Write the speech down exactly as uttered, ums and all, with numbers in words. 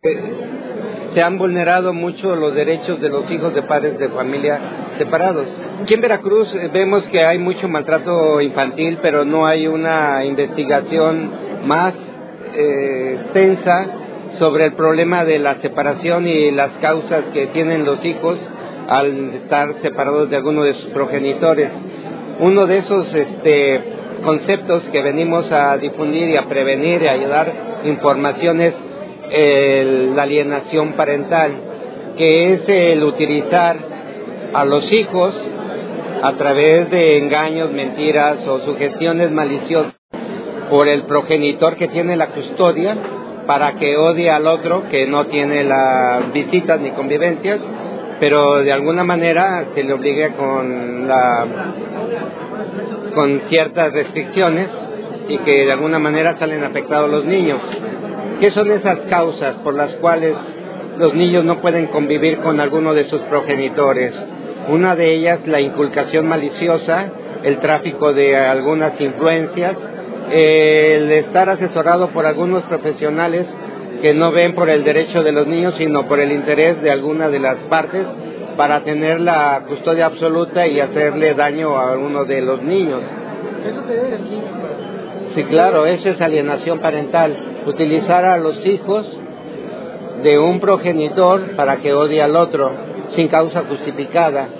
Se han vulnerado mucho los derechos de los hijos de padres de familia separados. Aquí en Veracruz eh, vemos que hay mucho maltrato infantil, pero no hay una investigación más eh, extensa sobre el problema de la separación y las causas que tienen los hijos al estar separados de alguno de sus progenitores. Uno de esos este, conceptos que venimos a difundir y a prevenir y a ayudar informaciones El, la alienación parental, que es el utilizar a los hijos a través de engaños, mentiras o sugestiones maliciosas por el progenitor que tiene la custodia para que odie al otro que no tiene las visitas ni convivencias, pero de alguna manera se le obligue con la con ciertas restricciones y que de alguna manera salen afectados los niños. ¿Qué son esas causas por las cuales los niños no pueden convivir con alguno de sus progenitores? Una de ellas, la inculcación maliciosa, el tráfico de algunas influencias, el estar asesorado por algunos profesionales que no ven por el derecho de los niños, sino por el interés de alguna de las partes para tener la custodia absoluta y hacerle daño a uno de los niños. Sí, claro, eso es alienación parental, utilizar a los hijos de un progenitor para que odie al otro, sin causa justificada.